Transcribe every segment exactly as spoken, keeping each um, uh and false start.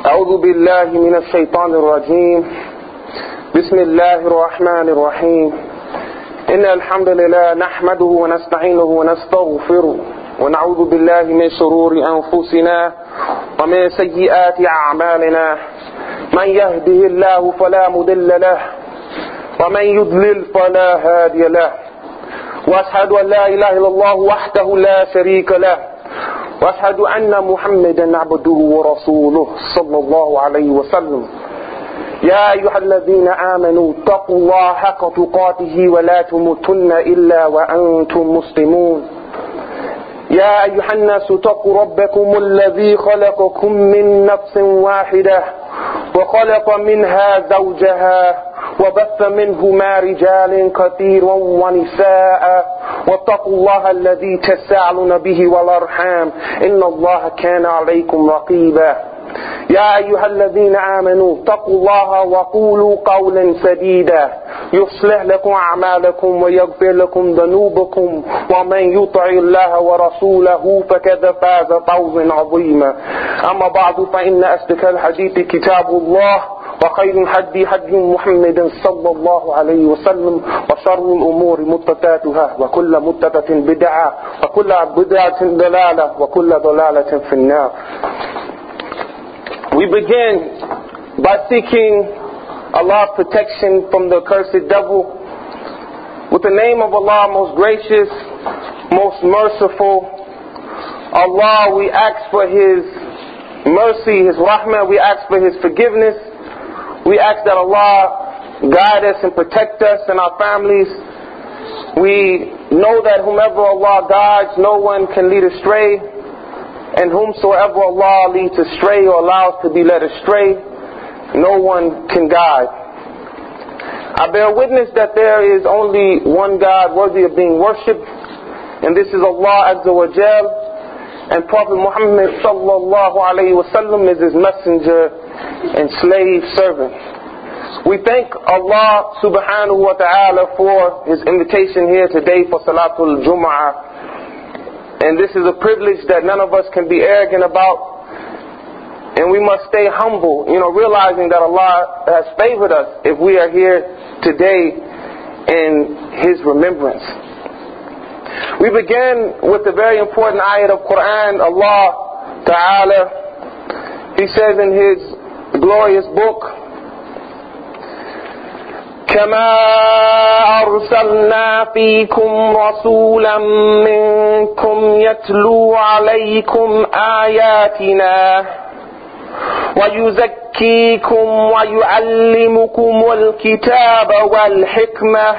أعوذ بالله من الشيطان الرجيم. بسم الله الرحمن الرحيم. إن الحمد لله نحمده ونستعينه ونستغفره ونعوذ بالله من شرور أنفسنا ومن سيئات أعمالنا. من يهده الله فلا مضل له ومن يضلل فلا هادي له. وأشهد أن لا إله إلا الله وحده لا شريك له وأشهد أن محمدا عبده ورسوله صلى الله عليه وسلم. يا أيها الذين آمنوا اتقوا الله حق تقاته ولا تموتن إلا وأنتم مسلمون. يا أيها الناس اتقوا ربكم الذي خلقكم من نفس واحدة وخلق منها زوجها وبث منهما رجالا كثيرا ونساء واتقوا الله الذي تساءلون به والأرحام إن الله كان عليكم رقيبا. يا أيها الذين آمنوا اتقوا الله وقولوا قولا سديدا يصلح لكم أعمالكم ويغفر لكم ذنوبكم ومن يطع الله ورسوله فقد فاز فوزا عظيما. أما بعد فإن أصدق الحديث كتاب الله وخير الهدي هدي محمد صلى الله عليه وسلم وشر الأمور محدثاتها وكل محدثة بدعة وكل بدعة ضلالة وكل ضلالة في النار. We begin by seeking Allah's protection from the accursed devil. With the name of Allah, most gracious, most merciful. Allah, we ask for His mercy, His rahmah. We ask for His forgiveness. We ask that Allah guide us and protect us and our families. We know that whomever Allah guides, no one can lead astray. And whomsoever Allah leads astray or allows to be led astray, no one can guide. I bear witness that there is only one God worthy of being worshipped, and this is Allah Azza wa Jal, and Prophet Muhammad sallallahu alayhi wa sallam is His messenger and slave servant. We thank Allah subhanahu wa ta'ala for His invitation here today for Salatul Jum'ah. And this is a privilege that none of us can be arrogant about. And we must stay humble, you know, realizing that Allah has favored us if we are here today in His remembrance. We begin with a very important ayat of Quran. Allah Ta'ala, He says in His glorious book, كما أرسلنا فيكم رسولا منكم يتلو عليكم آياتنا ويزكيكم ويعلمكم الكتاب والحكمة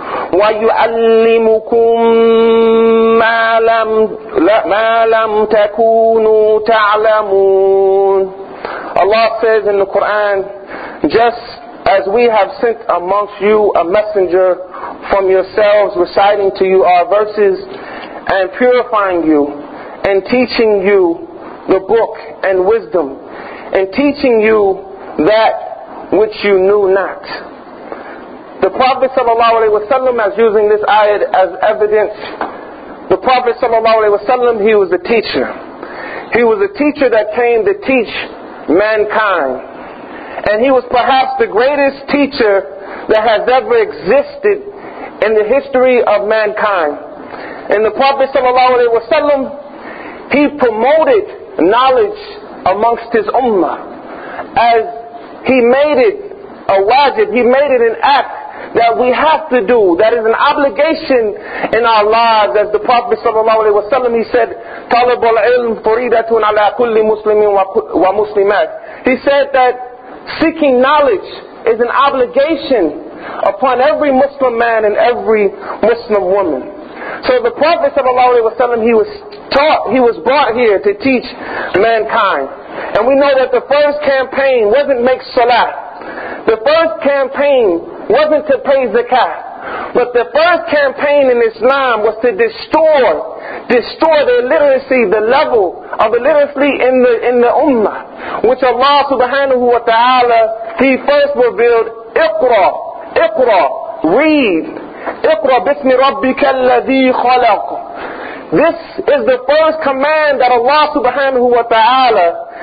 ويعلمكم ما لم ما لم تكونوا تعلمون. Allah says in the Quran, just as we have sent amongst you a messenger from yourselves, reciting to you our verses and purifying you and teaching you the book and wisdom and teaching you that which you knew not. The Prophet ﷺ, as using this ayat as evidence, the Prophet ﷺ, he was a teacher. He was a teacher that came to teach mankind. And he was perhaps the greatest teacher that has ever existed in the history of mankind. And the Prophet ﷺ, he promoted knowledge amongst his ummah as he made it a wajib, he made it an act that we have to do, that is an obligation in our lives. As the Prophet ﷺ, he said, طَلَبُ الْعِلْمِ فَرِيدَةٌ عَلَىٰ كُلِّ مُسْلِمٍ وَمُسْلِمَاتٍ. He said that seeking knowledge is an obligation upon every Muslim man and every Muslim woman. So the Prophet ﷺ, he was taught, he was brought here to teach mankind. And we know that the first campaign wasn't make salah. The first campaign wasn't to pay zakat. But the first campaign in Islam was to destroy, destroy the illiteracy, the level of illiteracy in the in the ummah, which Allah subhanahu wa ta'ala, He first revealed, Iqra, Iqra, read, Iqra bismi rabbika alladhi khalaq. This is the first command that Allah subhanahu wa ta'ala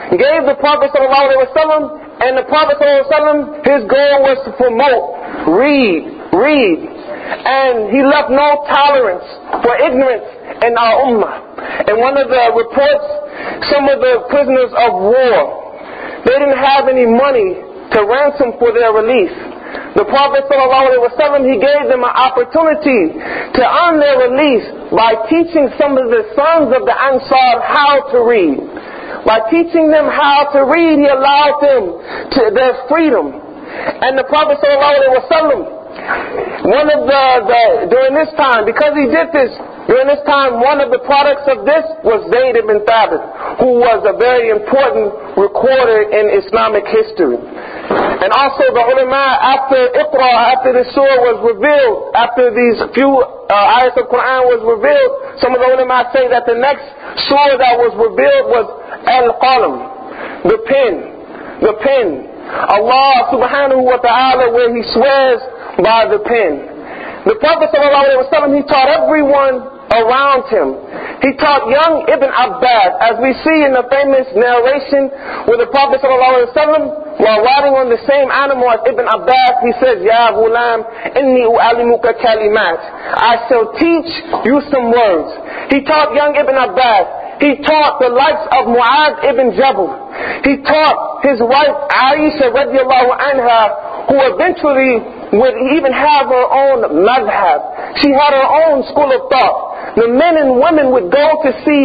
gave the Prophet sallallahu alaihi wasallam, and the Prophet sallallahu alaihi wasallam, his goal was to promote, read, read. And he left no tolerance for ignorance in our ummah. In one of the reports, some of the prisoners of war, they didn't have any money to ransom for their release. The Prophet ﷺ, he gave them an opportunity to earn their release by teaching some of the sons of the Ansar how to read. By teaching them how to read, he allowed them to their freedom. And the Prophet ﷺ, one of the, the, during this time, because he did this, during this time, one of the products of this was Zayd ibn Thabit, who was a very important recorder in Islamic history. And also the ulama, after Iqra, after the surah was revealed, after these few uh, ayahs of Quran was revealed, some of the ulama say that the next surah that was revealed was Al-Qalam, the pen, the pen. Allah subhanahu wa ta'ala, where he swears by the pen. The Prophet sallallahu alaihi wasallam, he taught everyone around him. He taught young Ibn Abbas, as we see in the famous narration where the Prophet sallallahu alaihi wasallam, while riding on the same animal as Ibn Abbas, he says, Ya ghulam, inni u'alimuka kalimat. I shall teach you some words. He taught young Ibn Abbas. He taught the likes of Mu'adh ibn Jabal. He taught his wife Aisha radiallahu anha, who eventually would even have her own madhab. She had her own school of thought. The men and women would go to see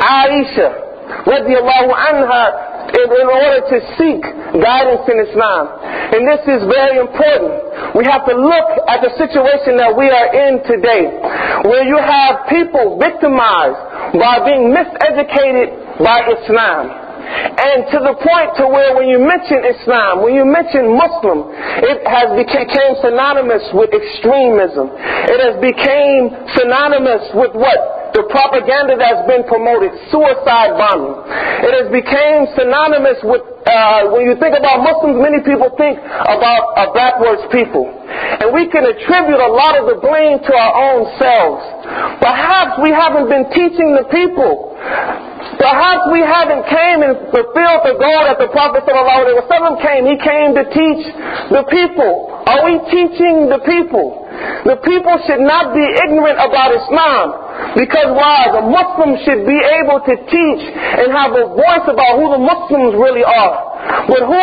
Aisha radiallahu anha in, in order to seek guidance in Islam. And this is very important. We have to look at the situation that we are in today, where you have people victimized by being miseducated by Islam. And to the point to where when you mention Islam, when you mention Muslim, it has become synonymous with extremism. It has become synonymous with what? The propaganda that's been promoted, suicide bombing. It has become synonymous with, uh, when you think about Muslims, many people think about a backwards people. And we can attribute a lot of the blame to our own selves. Perhaps we haven't been teaching the people. Perhaps we haven't came and fulfilled the goal that the Prophet ﷺ came. He came to teach the people. Are we teaching the people? The people should not be ignorant about Islam. Because why? The Muslims should be able to teach and have a voice about who the Muslims really are. But who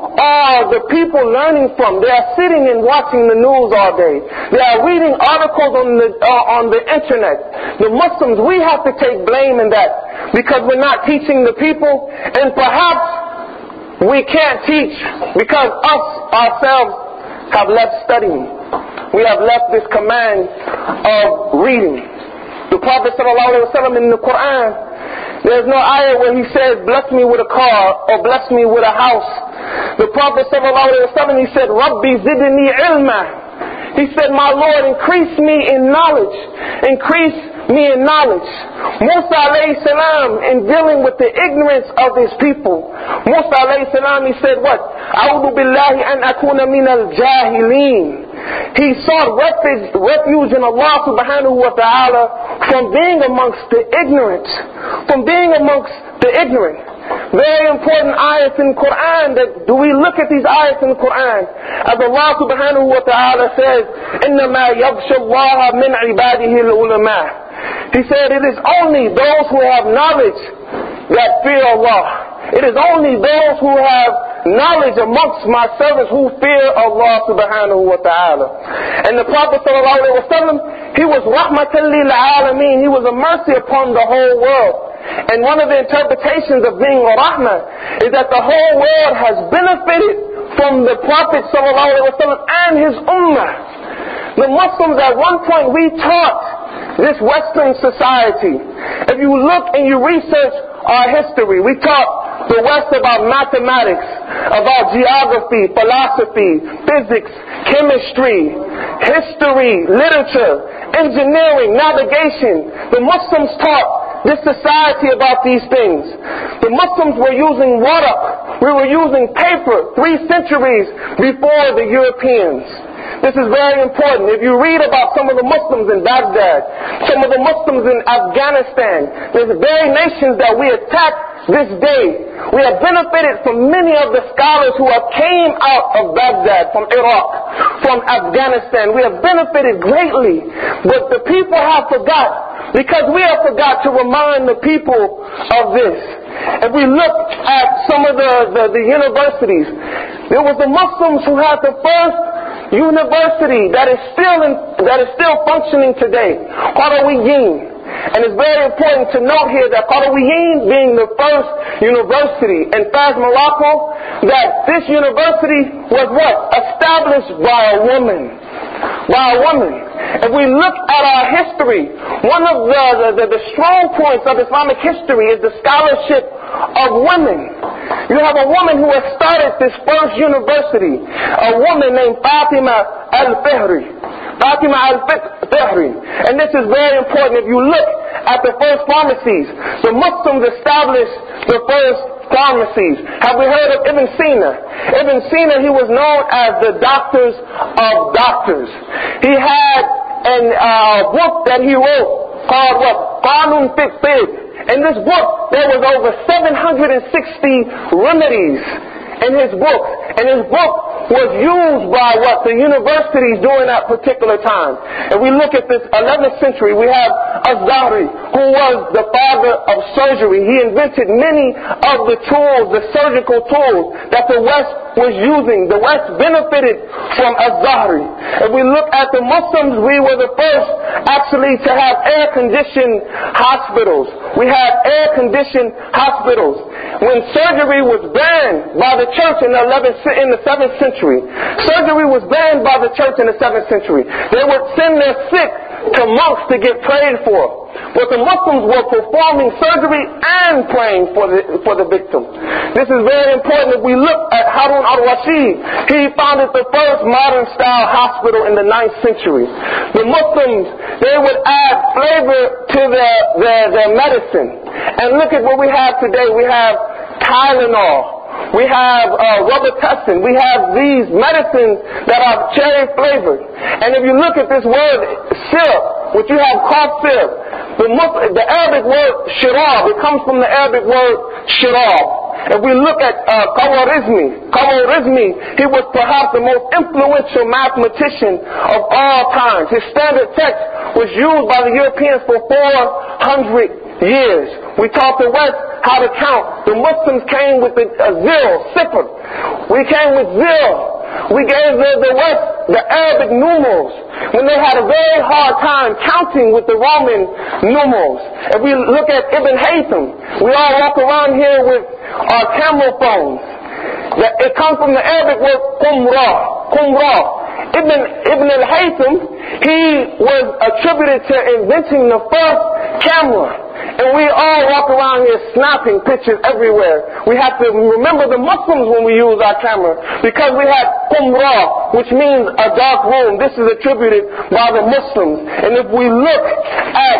are the people learning from? They are sitting and watching the news all day. They are reading articles on the uh, on the internet. The Muslims, we have to take blame in that, because we're not teaching the people, and perhaps we can't teach because us ourselves have left studying. We have left this command of reading. The Prophet ﷺ in the Quran, there's no ayah where he says, bless me with a car or bless me with a house. The Prophet ﷺ, he said, Rabbi zidni ilma. He said, my Lord, increase me in knowledge. Increase me in knowledge. Musa alayhi salam, in dealing with the ignorance of his people, Musa alayhi salam, he said what? A'udhu billahi an akuna min al-jahilin. He sought refuge, refuge in Allah subhanahu wa ta'ala from being amongst the ignorant. From being amongst the ignorant. Very important ayahs in the Quran. That do we look at these ayahs in the Quran? As Allah subhanahu wa ta'ala says, إِنَّمَا يَغْشَ اللَّهَ مِنْ عِبَادِهِ الْعُلَمَاءِ. He said it is only those who have knowledge that fear Allah. It is only those who have knowledge amongst my servants who fear Allah subhanahu wa ta'ala. And the Prophet sallallahu alaihi wasallam, he was rahmatan lil alameen. He was a mercy upon the whole world. And one of the interpretations of being rahmah is that the whole world has benefited from the Prophet sallallahu alaihi wasallam and his ummah. The Muslims, at one point, we taught this Western society. If you look and you research our history, we taught the West about mathematics, about geography, philosophy, physics, chemistry, history, literature, engineering, navigation. The Muslims taught this society about these things. The Muslims were using water. We were using paper three centuries before the Europeans. This is very important. If you read about some of the Muslims in Baghdad, some of the Muslims in Afghanistan, there's very nations that we attacked this day, we have benefited from many of the scholars who have came out of Baghdad, from Iraq, from Afghanistan. We have benefited greatly, but the people have forgot, because we have forgot to remind the people of this. If we look at some of the, the, the universities, there was the Muslims who had the first university that is still in, that is still functioning today, Qarawiyyin. And it's very important to note here that Qarawiyyin, being the first university in Fez, Morocco, that this university was what? Established by a woman. By a woman. If we look at our history, one of the, the, the, the strong points of Islamic history is the scholarship of women. You have a woman who has started this first university, a woman named Fatima al-Fihri. Fatima al-Fihri. And this is very important. If you look at the first pharmacies, the Muslims established the first pharmacies. Have we heard of Ibn Sina? Ibn Sina, he was known as the doctors of doctors. He had a uh, book that he wrote called what? Qanun fi Tib. In this book, there was over seven hundred sixty remedies in his book. And his book was used by what? The universities during that particular time. And we look at this eleventh century, we have Az-Zahri, who was the father of surgery. He invented many of the tools, the surgical tools that the West was using. The West benefited from Az-Zahri. If we look at the Muslims, we were the first actually to have air-conditioned hospitals. We had air-conditioned hospitals. When surgery was banned by the church in the eleventh, in the seventh century, surgery was banned by the church in the seventh century. They would send their sick to monks to get prayed for. But the Muslims were performing surgery and praying for the, for the victim. This is very important. If we look at Harun al-Rashid, he founded the first modern style hospital in the ninth century. The Muslims, they would add flavor to their, their, their medicine. And look at what we have today. We have Tylenol. We have uh, Robitussin. We have these medicines that are cherry flavored. And if you look at this word syrup, which you have cough syrup, the, the Arabic word shirab, it comes from the Arabic word shirab. If we look at uh, Khawarizmi, Khawarizmi, he was perhaps the most influential mathematician of all times. His standard text was used by the Europeans for four hundred years. We taught the West how to count. The Muslims came with a, a zero, sifr. We came with zero. We gave the, the West the Arabic numerals when they had a very hard time counting with the Roman numerals. If we look at Ibn Haytham, we all walk around here with our camera phones. It comes from the Arabic word qumra. Qumra. Ibn, Ibn al-Haytham, he was attributed to inventing the first camera. And we all walk around here snapping pictures everywhere. We have to remember the Muslims when we use our camera, because we have qumra, which means a dark room. This is attributed by the Muslims. And if we look at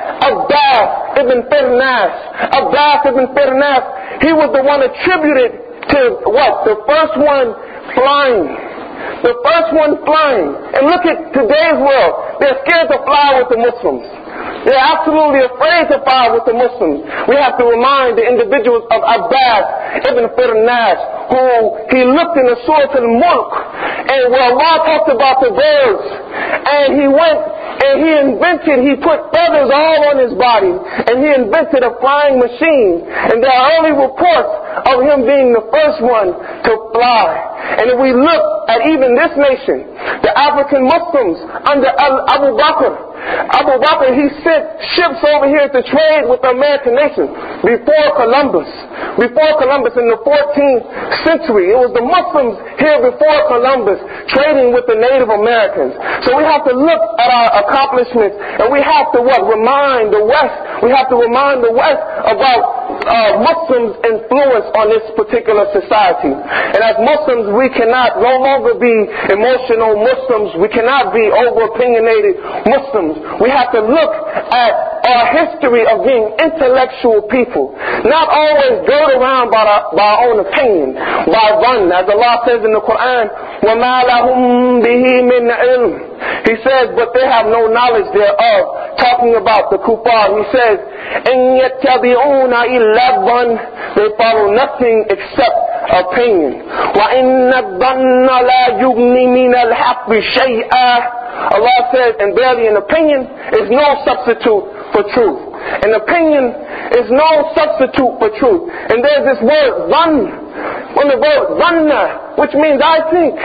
Abbas ibn Firnas, Abbas ibn Firnas, he was the one attributed to what? The first one flying. The first one flying. And look at today's world. They're scared to fly with the Muslims. They're absolutely afraid to fly with the Muslims. We have to remind the individuals of Abbas ibn Firnas, who he looked in the Surah Al-Mulk, and where Allah talked about the birds, and he went and he invented, he put feathers all on his body, and he invented a flying machine. And there are early reports of him being the first one to fly. And if we look at even this nation, the African Muslims under Abu Bakr, Abu Bakr, he sent ships over here to trade with the American nation before Columbus. Before Columbus in the fourteenth century. It was the Muslims here before Columbus trading with the Native Americans. So we have to look at our accomplishments, and we have to what? Remind the West. We have to remind the West about uh, Muslims' influence on this particular society. And as Muslims, we cannot no longer be emotional Muslims. We cannot be over-opinionated Muslims. We have to look at our history of being intellectual people, not always girt around by our, by our own opinion, by one, as Allah says in the Quran, وَمَا لَهُمْ بِهِ مِنْ عِلْمٍ. He says, but they have no knowledge thereof, talking about the kuffar. He says, إِنْ يَتَّبِعُونَ إِلَّا الظَّنَّ. They follow nothing except opinion. وَإِنَّ الظَّنَّ لَا يُغْنِي مِنَ الْحَقِّ شَيْئًا. Allah says, and barely an opinion is no substitute for truth. An opinion is no substitute for truth. And there's this word, dhann, on the word dhanna, which means I think.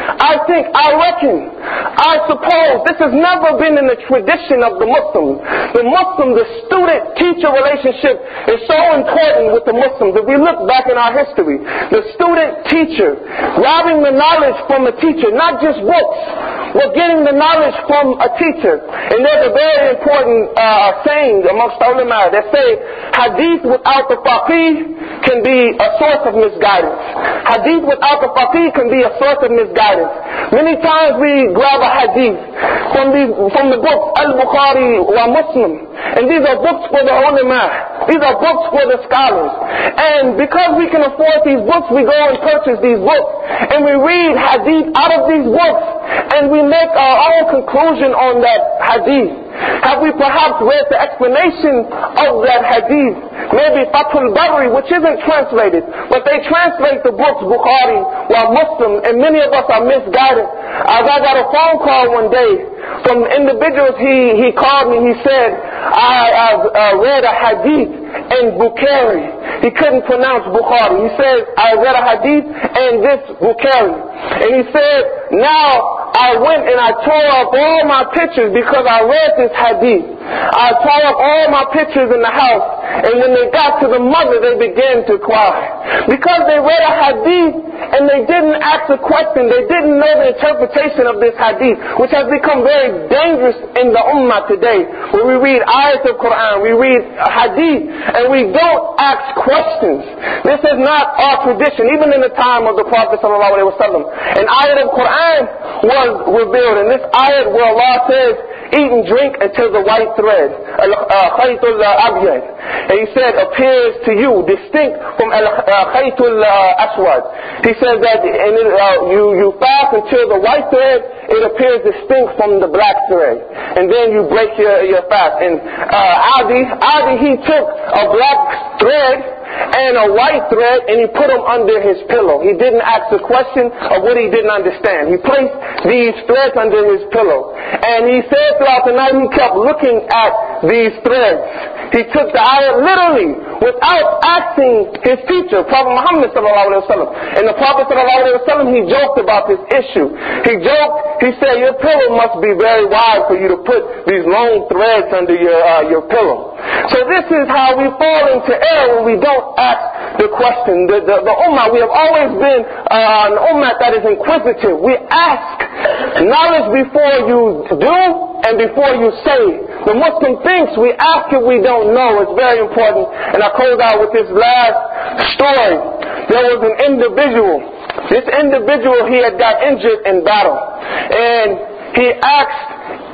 I think, I reckon, I suppose. This has never been in the tradition of the Muslim. The Muslim, the student-teacher relationship is so important with the Muslims. If we look back in our history, the student-teacher, grabbing the knowledge from a teacher, not just books, but getting the knowledge from a teacher. And there's a very important uh, saying amongst ulama that say, hadith without the faqih can be a source of misguidance. Hadith without the faqih can be a source of misguidance. Many times we grab a hadith from the, from the books Al-Bukhari or Muslim, and these are books for the ulama. These are books for the scholars. And because we can afford these books, we go and purchase these books, and we read hadith out of these books, and we make our own conclusion on that hadith. Have we perhaps read the explanation of that hadith? Maybe Fathul Bari, which isn't translated, but they translate the books Bukhari while Muslim, and many of us are misguided. As I got a phone call one day from individuals, he, he called me, he said, I, I've uh, read a hadith in Bukhari. He couldn't pronounce Bukhari. He said, I read a hadith in this Bukhari. And he said, now I went and I tore up all my pictures because I read this hadith. I tore up all my pictures in the house, and when they got to the mother, they began to cry. Because they read a hadith and they didn't ask a question, they didn't know the interpretation of this hadith, which has become very dangerous in the ummah today, where we read ayat of Quran, we read a hadith, and we don't ask questions. This is not our tradition, even in the time of the Prophet sallallahu alaihi wasallam. An ayat of Quran was revealed, and this ayat where Allah says, eat and drink until the white thread, khaytul abyad, and he said, appears to you distinct from khaytul aswad. He says that and it, uh, you, you fast until the white thread, it appears distinct from the black thread, and then you break your, your fast. And uh, Adi, Adi, he took a black thread and a white thread, and he put them under his pillow. He didn't ask the question of what he didn't understand. He placed these threads under his pillow, and he said throughout the night he kept looking at these threads. He took the ayah literally without asking his teacher, Prophet Muhammad sallallahu alaihi wasallam. And the Prophet sallallahu alaihi wasallam, he joked about this issue. He joked, he said, your pillow must be very wide for you to put these long threads under your uh, your pillow. So this is how we fall into error when we don't ask the question. The, the, the ummah, we have always been uh, an ummah that is inquisitive. We ask knowledge before you do and before you say. The Muslim thinks we ask if we don't know. It's very important. And I close out with this last story. There was an individual. This individual, he had got injured in battle. And he asked,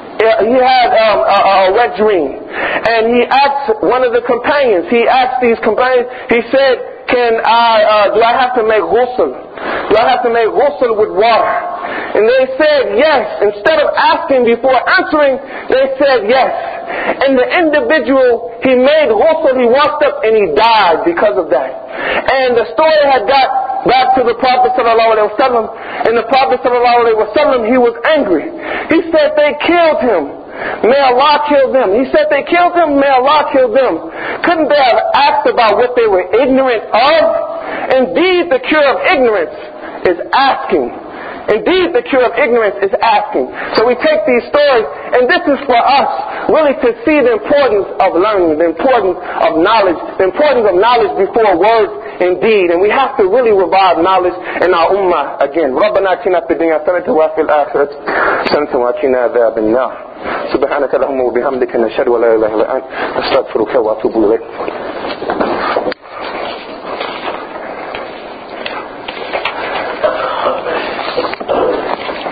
he had um, a, a wet dream. And he asked one of the companions, he asked these companions, he said, can I, uh, do I have to make ghusl? Do I have to make ghusl with water? And they said yes. Instead of asking before answering, they said yes. And the individual, he made ghusl, he washed up, and he died because of that. And the story had got back to the Prophet sallallahu alaihi wasallam, and the Prophet sallallahu alaihi wasallam, he was angry. He said they killed him. May Allah kill them. He said they killed him. May Allah kill them. Couldn't they have asked about what they were ignorant of? Indeed, the cure of ignorance is asking. Indeed, the cure of ignorance is asking. So we take these stories, and this is for us really to see the importance of learning, the importance of knowledge, the importance of knowledge before words and deed. And we have to really revive knowledge in our ummah again. رَبَّنَا آتِنَا فِي الدُّنْيَا حَسَنَةً وَفِي الْآخِرَةِ حَسَنَةً وَقِنَا عَذَابَ النَّارِ سبحانك اللهم وبحمدك نشهد أن لا إله إلا أنت نستغفرك ونتوب إليك.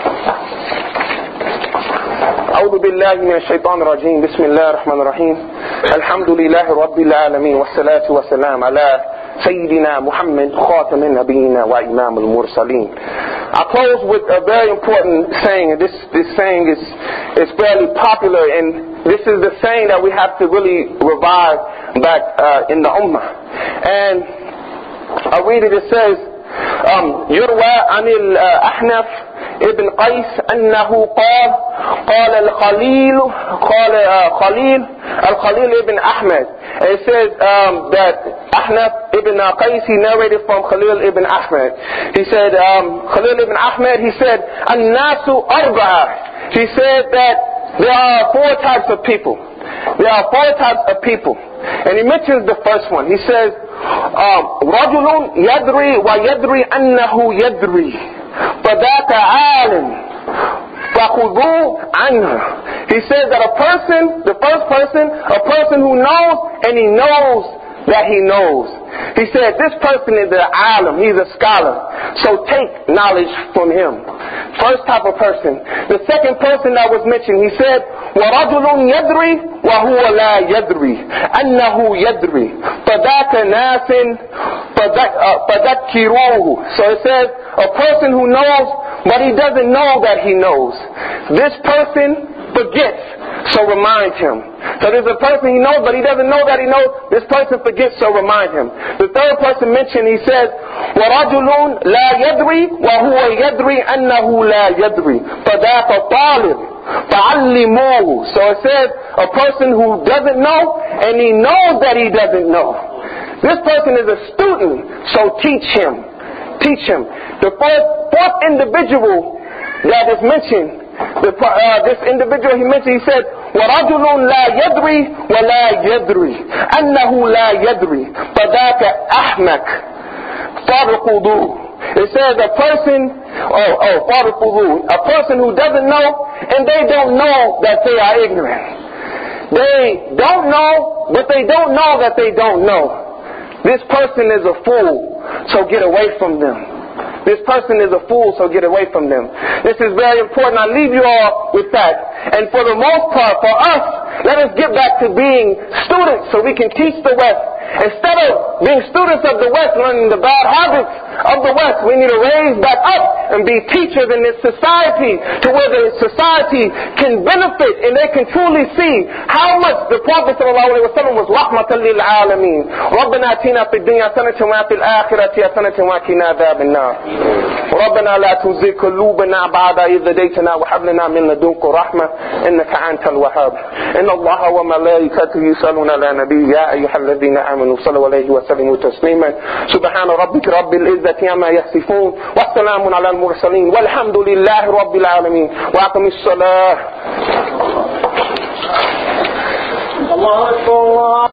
أعوذ بالله من الشيطان الرجيم بسم الله الرحمن الرحيم Alhamdulillah Rabbil Alameen wa salatu wa salam ala Sayyidina Muhammad Khatam al-Nabiyina wa Imam al-Mursaleen. I close with a very important saying, and this, this saying is, is fairly popular, and this is the saying that we have to really revive back uh, in the Ummah. And I read it, it says, um, يروى عن الأحنف ابن قيس أنه قال قال الخليل قال خليل الخليل ibn Ahmad. And it says um, that Ahnaf ibn Qais, he narrated from Khalil ibn Ahmad. He said, um, Khalil ibn Ahmad, he said, An-nasu arba'a. He said that there are four types of people. There are four types of people. And he mentions the first one. He says, رَجُلٌ يَدْرِي وَيَدْرِي أَنَّهُ يَدْرِي فَذَاكَ عَالٍ فَخُذُوا عَنْهُ. He says that a person, the first person, a person who knows and he knows that he knows. He said this person is an alim, he's a scholar. So take knowledge from him. First type of person. The second person that was mentioned, he said, وَرَجُلٌ يَدْرِي وَهُوَ لَا يَدْرِي أَنَّهُ يَدْرِي فَذَاكَ نَاسٍ فَذَكِّرُوهُ. So it says, a person who knows, but he doesn't know that he knows. This person forgets, so remind him. So there's a person he knows, but he doesn't know that he knows. This person forgets, so remind him. The third person mentioned, he says, وَرَجُلٌ لَا يَدْرِي وَهُوَ يَدْرِي أَنَّهُ لَا يَدْرِي فَذَاكَ طَالِبٌ فَعَلِّمُوهُ. So it says, a person who doesn't know, and he knows that he doesn't know. This person is a student, so teach him. Teach him. The fourth, fourth individual that is mentioned, The, uh, this individual he mentioned, he said, وَرَجُلٌ لَا يَدْرِي وَلَا يَدْرِي أَنَّهُ لَا يَدْرِي فَذَاكَ أَحْمَكَ فَارْقُضُوهُ. It says a person, oh, oh, فَارْقُضُوهُ, a person who doesn't know, and they don't know that they are ignorant. They don't know, but they don't know that they don't know. This person is a fool, so get away from them. This person is a fool, so get away from them. This is very important. I leave you all with that. And for the most part, for us, let us get back to being students so we can teach the West. Instead of being students of the West, learning the bad habits of the West, we need to raise back up and be teachers in this society to where the society can benefit and they can truly see how much the Prophet ﷺ was rahmatan lil alameen. رَبَّنَا آتِنَا فِي الدُّنْيَا حَسَنَةً وَفِي الْآخِرَةِ حَسَنَةً وَقِنَا عَذَابَ النَّارِ. رَبَّنَا لَا تُزِغْ قُلُوبَنَا بَعْدَ إِذْ هَدَيْتَنَا وَهَبْ لَنَا مِن لَّدُنكَ رَحْمَةً إِنَّكَ أَنتَ الْوَهَّابُ. إِنَّ اللَّهَ وَمَلَائِكَتَهُ يُصَلُّونَ عَلَى النَّبِيِّ يَا أَيُّهَا الَّذِينَ آمَنُوا صَلُّوا عَلَيْهِ وَسَلِّمُوا تَسْلِيمًا. سُبْحَانَ رَبِّكَ رَبِّ الْعِزَّةِ عَمَّا يَصِفُونَ وَسَلَامٌ عَلَى الْمُرْسَلِينَ وَالْحَمْدُ لِلَّهِ رَبِّ الْعَالَمِينَ. وَأَقِمِ الصَّلَاةَ.